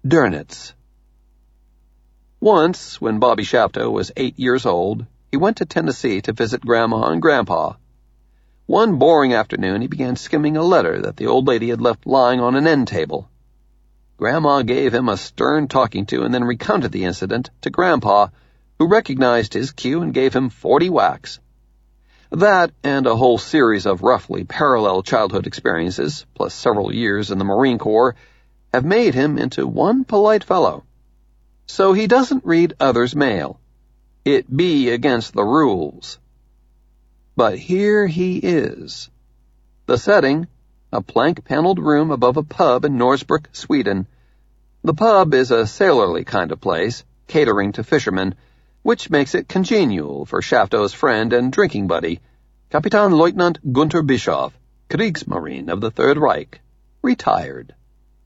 Dönitz. Once, when Bobby Shafto was 8 years old, he went to Tennessee to visit Grandma and Grandpa. One boring afternoon, he began skimming a letter that the old lady had left lying on an end table. Grandma gave him a stern talking to and then recounted the incident to Grandpa, who recognized his cue and gave him 40 whacks. That, and a whole series of roughly parallel childhood experiences, plus several years in the Marine Corps, have made him into one polite fellow. So he doesn't read others' mail. It be against the rules. But here he is. The setting, a plank-paneled room above a pub in Norsbrook, Sweden. The pub is a sailorly kind of place, catering to fishermen, which makes it congenial for Shafto's friend and drinking buddy, Kapitänleutnant Gunther Bischoff, Kriegsmarine of the Third Reich, retired.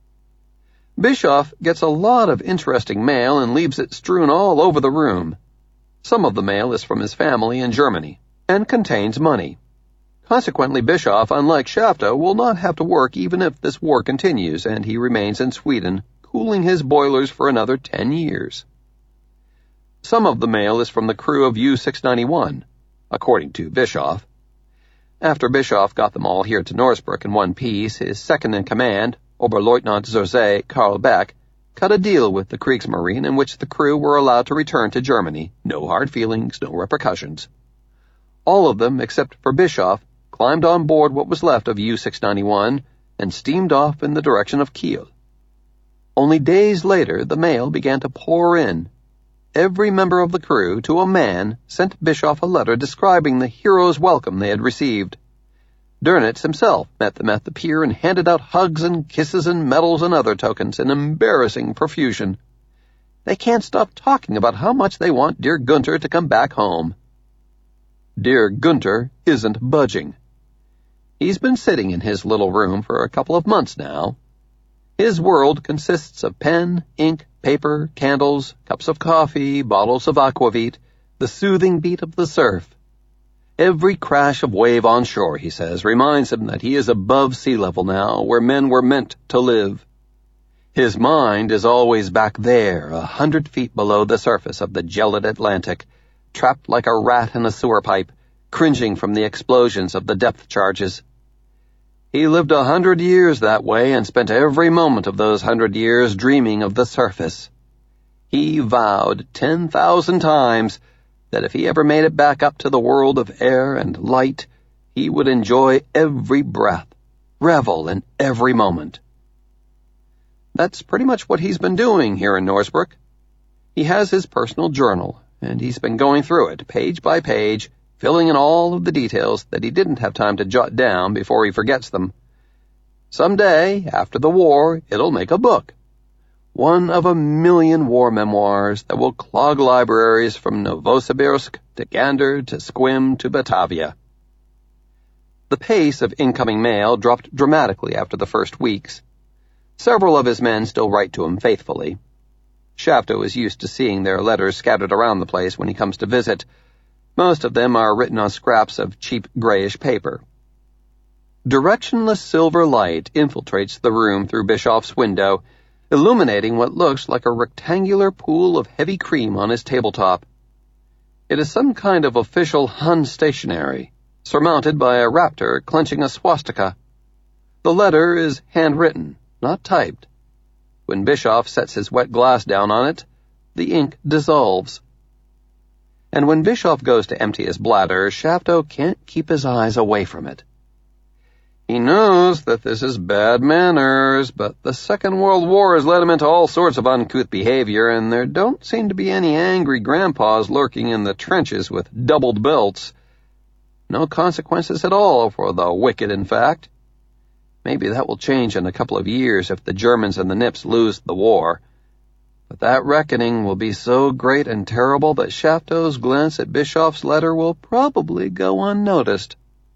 Bischoff gets a lot of interesting mail and leaves it strewn all over the room. Some of the mail is from his family in Germany and contains money. Consequently, Bischoff, unlike Shafto, will not have to work even if this war continues and he remains in Sweden, cooling his boilers for another 10 years. Some of the mail is from the crew of U-691, according to Bischoff. After Bischoff got them all here to Norsbrook in one piece, his second-in-command, Oberleutnant José Karl Beck, cut a deal with the Kriegsmarine in which the crew were allowed to return to Germany. No hard feelings, no repercussions. All of them, except for Bischoff, climbed on board what was left of U-691 and steamed off in the direction of Kiel. Only days later, the mail began to pour in. Every member of the crew, to a man, sent Bischoff a letter describing the hero's welcome they had received. Dönitz himself met them at the pier and handed out hugs and kisses and medals and other tokens in embarrassing profusion. They can't stop talking about how much they want dear Gunther to come back home. Dear Gunther isn't budging. He's been sitting in his little room for a couple of months now. His world consists of pen, ink, paper, candles, cups of coffee, bottles of aquavit, the soothing beat of the surf. Every crash of wave on shore, he says, reminds him that he is above sea level now, where men were meant to live. His mind is always back there, 100 feet below the surface of the gelid Atlantic, trapped like a rat in a sewer pipe, cringing from the explosions of the depth charges. He lived 100 years that way and spent every moment of those 100 years dreaming of the surface. He vowed 10,000 times that if he ever made it back up to the world of air and light, he would enjoy every breath, revel in every moment. That's pretty much what he's been doing here in Norsbrook. He has his personal journal, and he's been going through it, page by page, filling in all of the details that he didn't have time to jot down before he forgets them. Someday, after the war, it'll make a book. One of a million war memoirs that will clog libraries from Novosibirsk to Gander to Sequim to Batavia. The pace of incoming mail dropped dramatically after the first weeks. Several of his men still write to him faithfully. Shafto is used to seeing their letters scattered around the place when he comes to visit. Most of them are written on scraps of cheap grayish paper. Directionless silver light infiltrates the room through Bischoff's window, illuminating what looks like a rectangular pool of heavy cream on his tabletop. It is some kind of official Hun stationery, surmounted by a raptor clenching a swastika. The letter is handwritten, not typed. When Bischoff sets his wet glass down on it, the ink dissolves. And when Bischoff goes to empty his bladder, Shafto can't keep his eyes away from it. He knows that this is bad manners, but the Second World War has led him into all sorts of uncouth behavior, and there don't seem to be any angry grandpas lurking in the trenches with doubled belts. No consequences at all for the wicked, in fact. Maybe that will change in a couple of years if the Germans and the Nips lose the war. But that reckoning will be so great and terrible that Shafto's glance at Bischoff's letter will probably go unnoticed.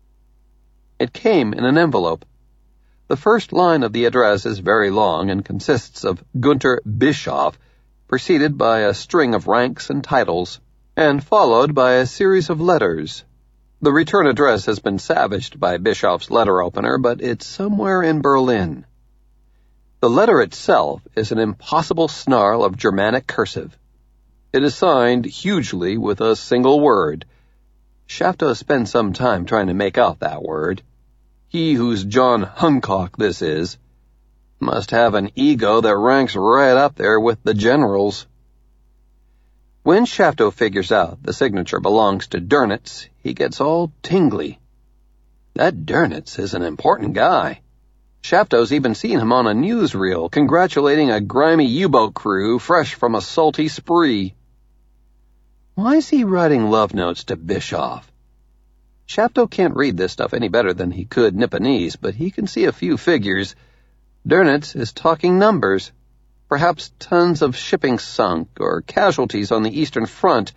It came in an envelope. The first line of the address is very long and consists of Gunther Bischoff, preceded by a string of ranks and titles, and followed by a series of letters. The return address has been savaged by Bischoff's letter opener, but it's somewhere in Berlin. The letter itself is an impossible snarl of Germanic cursive. It is signed hugely with a single word. Shafto spends some time trying to make out that word. He whose John Hancock this is must have an ego that ranks right up there with the generals. When Shafto figures out the signature belongs to Dönitz, he gets all tingly. That Dönitz is an important guy. Shafto's even seen him on a newsreel congratulating a grimy U-boat crew fresh from a salty spree. Why is he writing love notes to Bischoff? Shafto can't read this stuff any better than he could Nipponese, but he can see a few figures. Dönitz is talking numbers. Perhaps tons of shipping sunk or casualties on the Eastern Front.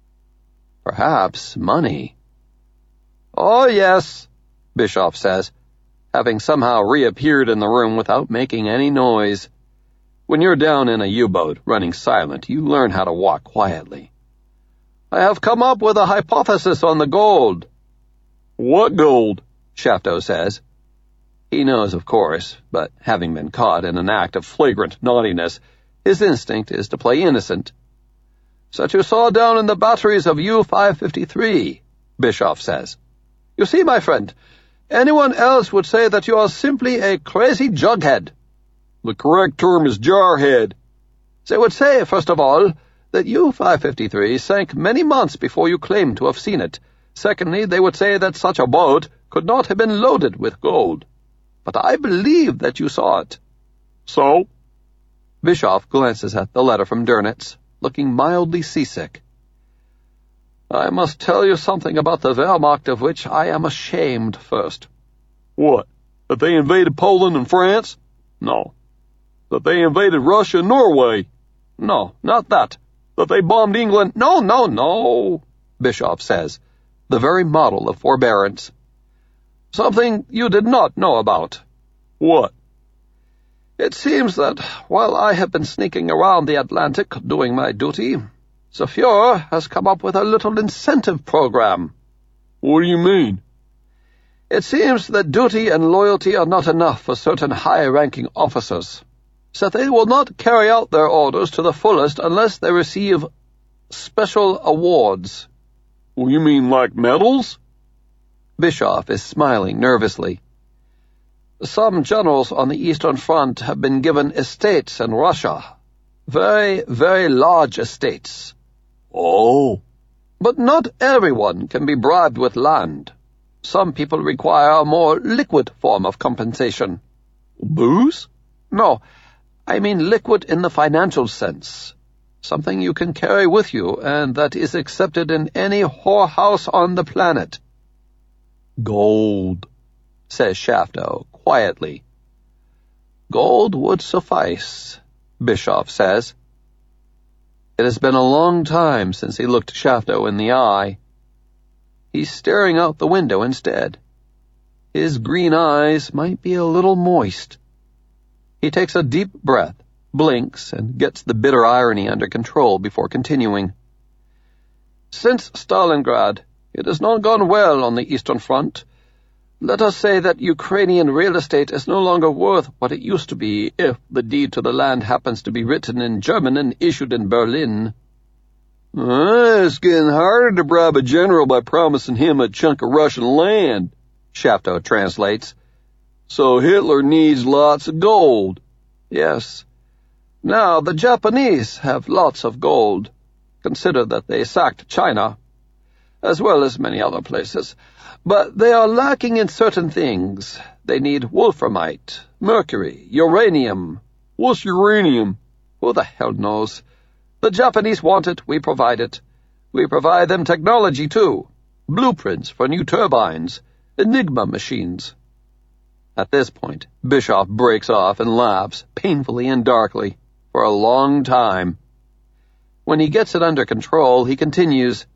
Perhaps money. "Oh, yes," Bischoff says, having somehow reappeared in the room without making any noise. When you're down in a U-boat, running silent, you learn how to walk quietly. "I have come up with a hypothesis on the gold." "What gold?" Shafto says. He knows, of course, but having been caught in an act of flagrant naughtiness, his instinct is to play innocent. "That you saw down in the batteries of U-553, Bischoff says. "You see, my friend, anyone else would say that you are simply a crazy jughead." "The correct term is jarhead." "They would say, first of all, that U-553 sank many months before you claimed to have seen it. Secondly, they would say that such a boat could not have been loaded with gold. But I believe that you saw it." "So?" Bischoff glances at the letter from Dönitz, looking mildly seasick. "I must tell you something about the Wehrmacht of which I am ashamed first." "What? That they invaded Poland and France?" "No." "That they invaded Russia and Norway?" "No, not that." "That they bombed England?" No, Bischoff says, the very model of forbearance. "Something you did not know about." "What?" "It seems that while I have been sneaking around the Atlantic doing my duty, the Fuhrer has come up with a little incentive program." "What do you mean?" "It seems that duty and loyalty are not enough for certain high-ranking officers, so they will not carry out their orders to the fullest unless they receive special awards." "Well, you mean like medals?" Bischoff is smiling nervously. "Some generals on the Eastern Front have been given estates in Russia. Very, very large estates." "Oh." "But not everyone can be bribed with land. Some people require a more liquid form of compensation." "Booze?" "No, I mean liquid in the financial sense. Something you can carry with you and that is accepted in any whorehouse on the planet." "Gold," says Shafto, quietly. "Gold would suffice," Bischoff says. It has been a long time since he looked Shafto in the eye. He's staring out the window instead. His green eyes might be a little moist. He takes a deep breath, blinks, and gets the bitter irony under control before continuing. "Since Stalingrad, it has not gone well on the Eastern Front. Let us say that Ukrainian real estate is no longer worth what it used to be if the deed to the land happens to be written in German and issued in Berlin." "It's getting harder to bribe a general by promising him a chunk of Russian land," Shafto translates. "So Hitler needs lots of gold." "Yes. Now, the Japanese have lots of gold. Consider that they sacked China, as well as many other places. But they are lacking in certain things. They need wolframite, mercury, uranium." "What's uranium?" "Who the hell knows? The Japanese want it, we provide it. We provide them technology, too. Blueprints for new turbines, Enigma machines." At this point, Bischoff breaks off and laughs, painfully and darkly, for a long time. When he gets it under control, he continues,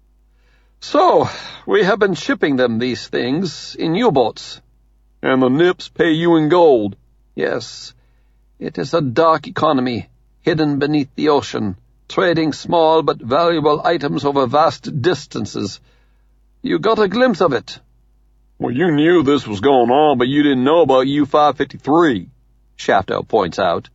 "So, we have been shipping them these things in U-boats." "And the Nips pay you in gold?" "Yes. It is a dark economy, hidden beneath the ocean, trading small but valuable items over vast distances. You got a glimpse of it." "Well, you knew this was going on, but you didn't know about U-553. Shafto points out.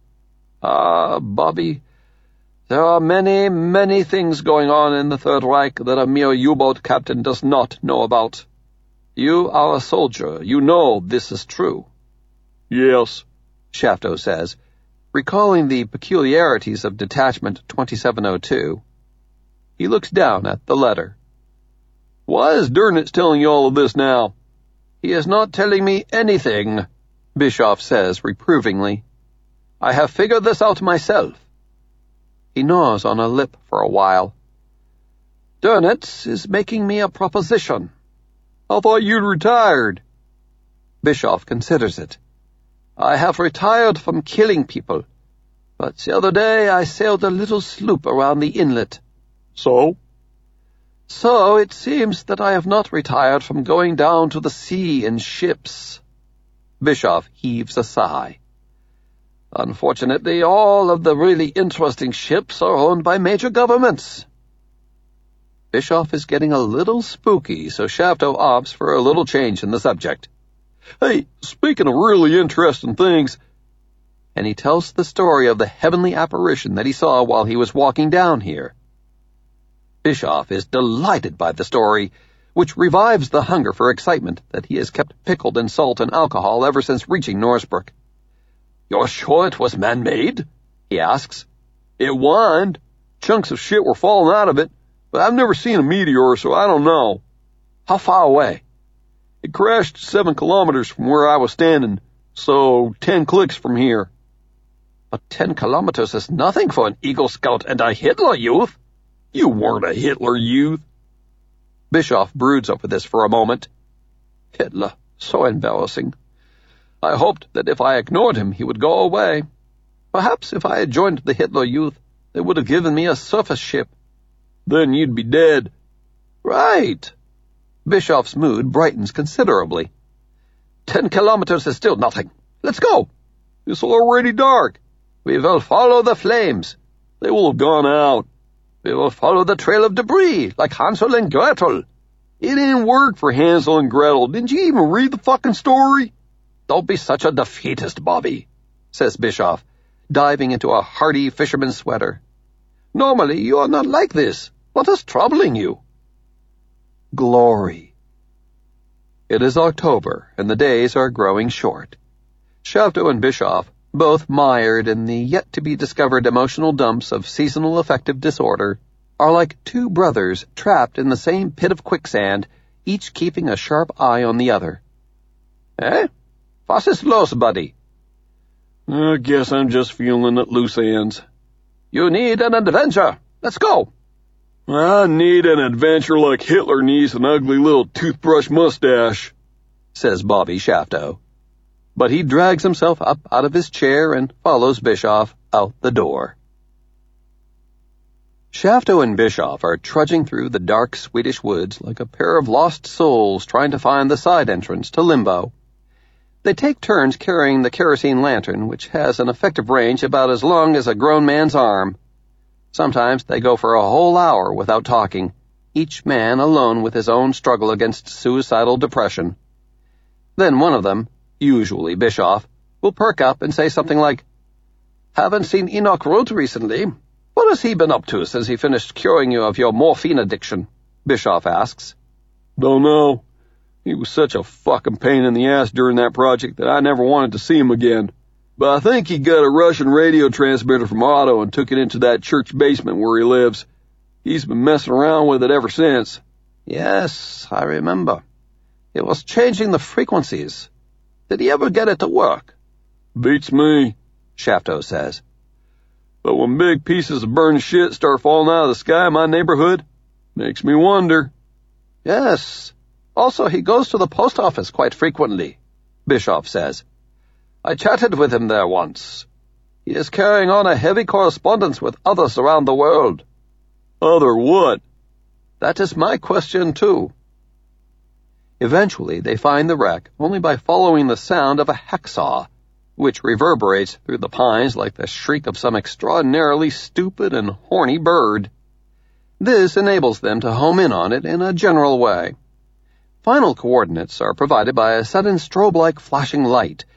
Bobby, there are many, many things going on in the Third Reich that a mere U-boat captain does not know about. You are a soldier. You know this is true. Yes, Shafto says, recalling the peculiarities of Detachment 2702. He looks down at the letter. Why is Dönitz telling you all of this now? He is not telling me anything, Bischoff says reprovingly. I have figured this out myself. He gnaws on a lip for a while. Dönitz is making me a proposition. I thought you'd retired. Bischoff considers it. I have retired from killing people, but the other day I sailed a little sloop around the inlet. So? So it seems that I have not retired from going down to the sea in ships. Bischoff heaves a sigh. Unfortunately, all of the really interesting ships are owned by major governments. Bischoff is getting a little spooky, so Shafto opts for a little change in the subject. Hey, speaking of really interesting things, and he tells the story of the heavenly apparition that he saw while he was walking down here. Bischoff is delighted by the story, which revives the hunger for excitement that he has kept pickled in salt and alcohol ever since reaching Norsbrook. You're sure it was man-made? He asks. It whined. Chunks of shit were falling out of it, but I've never seen a meteor, so I don't know. How far away? It crashed 7 kilometers from where I was standing, so 10 clicks from here. But 10 kilometers is nothing for an Eagle Scout and a Hitler Youth. You weren't a Hitler Youth. Bischoff broods over this for a moment. Hitler, so embarrassing. I hoped that if I ignored him, he would go away. Perhaps if I had joined the Hitler Youth, they would have given me a surface ship. Then you'd be dead. Right. Bischoff's mood brightens considerably. 10 kilometers is still nothing. Let's go. It's already dark. We will follow the flames. They will have gone out. We will follow the trail of debris, like Hansel and Gretel. It didn't work for Hansel and Gretel. Didn't you even read the fucking story? Don't be such a defeatist, Bobby, says Bischoff, diving into a hearty fisherman's sweater. Normally you are not like this. What is troubling you? Glory. It is October, and the days are growing short. Shafto and Bischoff, both mired in the yet-to-be-discovered emotional dumps of seasonal affective disorder, are like two brothers trapped in the same pit of quicksand, each keeping a sharp eye on the other. Eh? Was ist los, buddy? I guess I'm just feeling at loose ends. You need an adventure. Let's go. I need an adventure like Hitler needs an ugly little toothbrush mustache, says Bobby Shafto. But he drags himself up out of his chair and follows Bischoff out the door. Shafto and Bischoff are trudging through the dark Swedish woods like a pair of lost souls trying to find the side entrance to Limbo. They take turns carrying the kerosene lantern, which has an effective range about as long as a grown man's arm. Sometimes they go for a whole hour without talking, each man alone with his own struggle against suicidal depression. Then one of them, usually Bischoff, will perk up and say something like, Haven't seen Enoch Roth recently. What has he been up to since he finished curing you of your morphine addiction? Bischoff asks. Don't know. He was such a fucking pain in the ass during that project that I never wanted to see him again. But I think he got a Russian radio transmitter from Otto and took it into that church basement where he lives. He's been messing around with it ever since. Yes, I remember. It was changing the frequencies. Did he ever get it to work? Beats me, Shafto says. But when big pieces of burned shit start falling out of the sky in my neighborhood, makes me wonder. Yes. Also, he goes to the post office quite frequently, Bischoff says. I chatted with him there once. He is carrying on a heavy correspondence with others around the world. Other what? That is my question, too. Eventually, they find the wreck only by following the sound of a hacksaw, which reverberates through the pines like the shriek of some extraordinarily stupid and horny bird. This enables them to home in on it in a general way. Final coordinates are provided by a sudden strobe-like flashing light,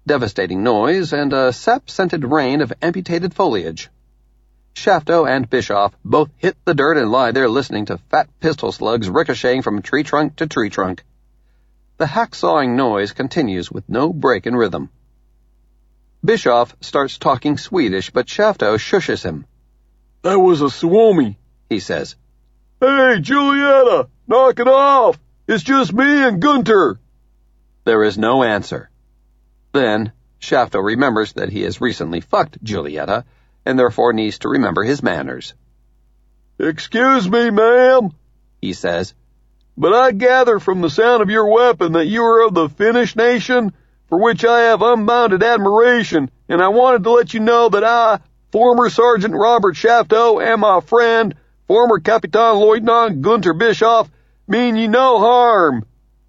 devastating noise, and a sap-scented rain of amputated foliage. Shafto and Bischoff both hit the dirt and lie there listening to fat pistol slugs ricocheting from tree trunk to tree trunk. The hacksawing noise continues with no break in rhythm. Bischoff starts talking Swedish, but Shafto shushes him. "That was a Suomi," he says. "Hey, Julieta, knock it off! It's just me and Gunter." There is no answer. Then, Shafto remembers that he has recently fucked Julieta, and therefore needs to remember his manners. "Excuse me, ma'am," he says, "but I gather from the sound of your weapon that you are of the Finnish nation, for which I have unbounded admiration, and I wanted to let you know that I, former Sergeant Robert Shafto, and my friend, former Kapitan Leutnant Gunter Bischoff, mean you no harm."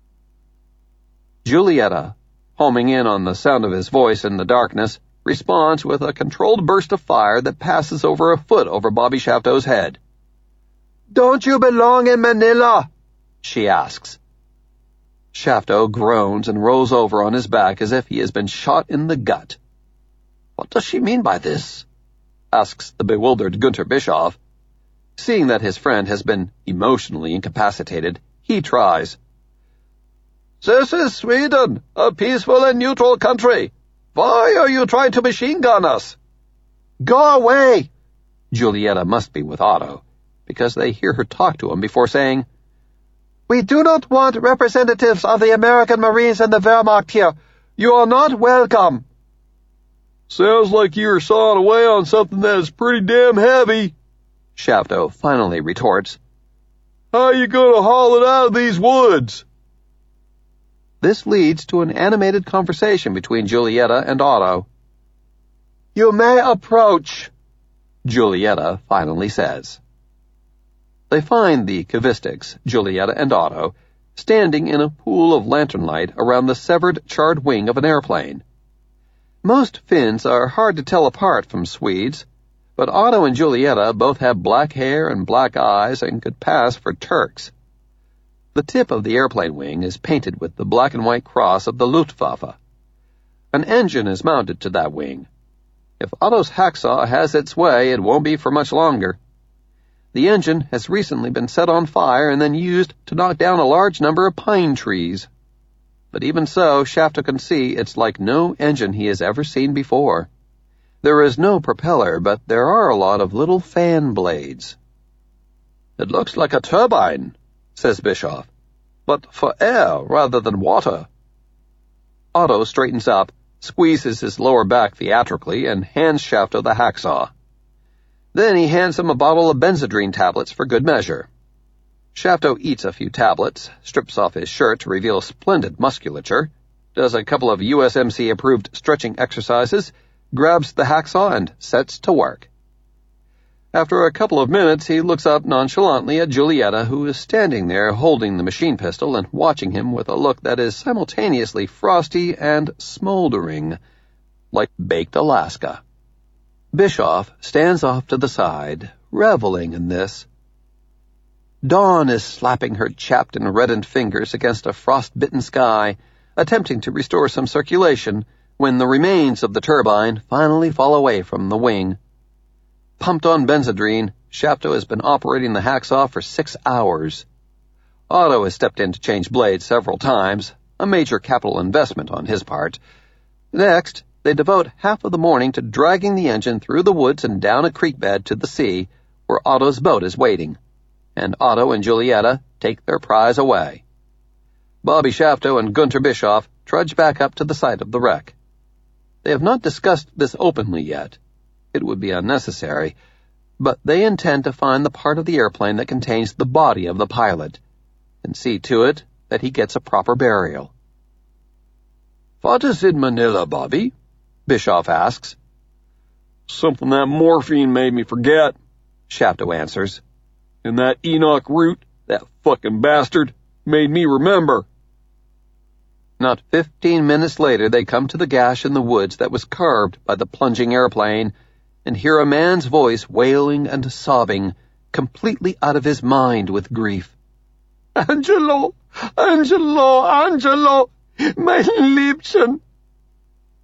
Julieta, homing in on the sound of his voice in the darkness, responds with a controlled burst of fire that passes over a foot over Bobby Shafto's head. "Don't you belong in Manila?" she asks. Shafto groans and rolls over on his back as if he has been shot in the gut. "What does she mean by this?" asks the bewildered Gunter Bischoff. Seeing that his friend has been emotionally incapacitated, he tries. "This is Sweden, a peaceful and neutral country. Why are you trying to machine gun us?" "Go away!" Julieta must be with Otto, because they hear her talk to him before saying, "We do not want representatives of the American Marines and the Wehrmacht here. You are not welcome." "Sounds like you're sawing away on something that is pretty damn heavy," Shafto finally retorts. "How are you going to haul it out of these woods?" This leads to an animated conversation between Julieta and Otto. "You may approach," Julieta finally says. They find the Kvistiks, Julieta and Otto, standing in a pool of lantern light around the severed, charred wing of an airplane. Most Finns are hard to tell apart from Swedes, but Otto and Julieta both have black hair and black eyes and could pass for Turks. The tip of the airplane wing is painted with the black and white cross of the Luftwaffe. An engine is mounted to that wing. If Otto's hacksaw has its way, it won't be for much longer. The engine has recently been set on fire and then used to knock down a large number of pine trees. But even so, Shafto can see it's like no engine he has ever seen before. There is no propeller, but there are a lot of little fan blades. "It looks like a turbine," says Bischoff, "but for air rather than water." Otto straightens up, squeezes his lower back theatrically, and hands Shafto the hacksaw. Then he hands him a bottle of Benzedrine tablets for good measure. Shafto eats a few tablets, strips off his shirt to reveal splendid musculature, does a couple of USMC-approved stretching exercises, grabs the hacksaw, and sets to work. After a couple of minutes, he looks up nonchalantly at Julieta, who is standing there holding the machine pistol and watching him with a look that is simultaneously frosty and smoldering, like baked Alaska. Bischoff stands off to the side, reveling in this. Dawn is slapping her chapped and reddened fingers against a frost-bitten sky, attempting to restore some circulation, when the remains of the turbine finally fall away from the wing. Pumped on Benzedrine, Shafto has been operating the hacksaw for 6 hours. Otto has stepped in to change blades several times, a major capital investment on his part. Next, they devote half of the morning to dragging the engine through the woods and down a creek bed to the sea, where Otto's boat is waiting, and Otto and Julieta take their prize away. Bobby Shafto and Gunter Bischoff trudge back up to the site of the wreck. They have not discussed this openly yet. It would be unnecessary, but they intend to find the part of the airplane that contains the body of the pilot, and see to it that he gets a proper burial. "What is in Manila, Bobby?" Bischoff asks. "Something that morphine made me forget," Shafto answers. "And that Enoch Root, that fucking bastard, made me remember." Not 15 minutes later, they come to the gash in the woods that was carved by the plunging airplane, and hear a man's voice wailing and sobbing, completely out of his mind with grief. "Angelo, Angelo, Angelo, mein Liebchen."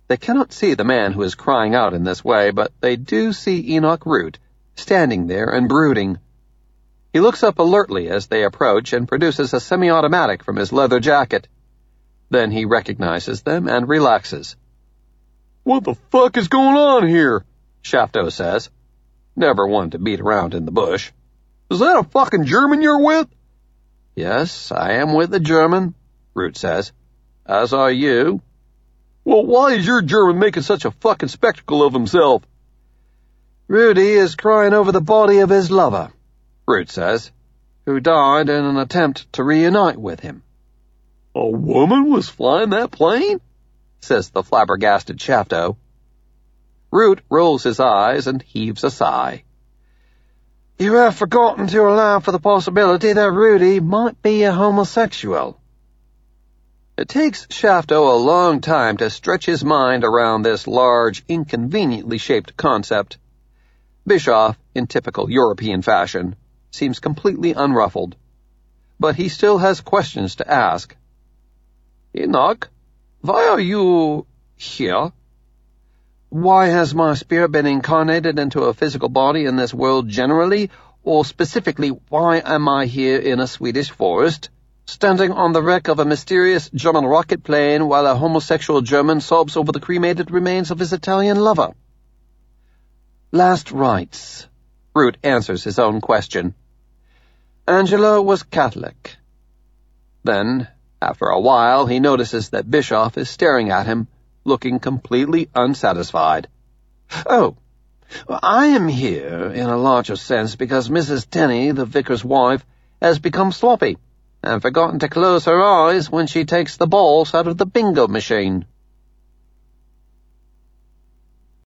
They cannot see the man who is crying out in this way, but they do see Enoch Root, standing there and brooding. He looks up alertly as they approach and produces a semi-automatic from his leather jacket. Then he recognizes them and relaxes. "What the fuck is going on here?" Shafto says, never one to beat around in the bush. "Is that a fucking German you're with?" "Yes, I am with a German," Root says. "As are you." "Well, why is your German making such a fucking spectacle of himself?" "Rudy is crying over the body of his lover," Root says, "who died in an attempt to reunite with him." "A woman was flying that plane?" says the flabbergasted Shafto. Root rolls his eyes and heaves a sigh. "You have forgotten to allow for the possibility that Rudy might be a homosexual." It takes Shafto a long time to stretch his mind around this large, inconveniently shaped concept. Bischoff, in typical European fashion, seems completely unruffled. But he still has questions to ask. "Enoch, why are you here?" "Why has my spirit been incarnated into a physical body in this world generally, or specifically why am I here in a Swedish forest, standing on the wreck of a mysterious German rocket plane while a homosexual German sobs over the cremated remains of his Italian lover?" "Last rites," Root answers his own question. "Angela was Catholic." Then, after a while, he notices that Bischoff is staring at him, looking completely unsatisfied. "Oh, I am here, in a larger sense, because Mrs. Tenney, the vicar's wife, has become sloppy and forgotten to close her eyes when she takes the balls out of the bingo machine."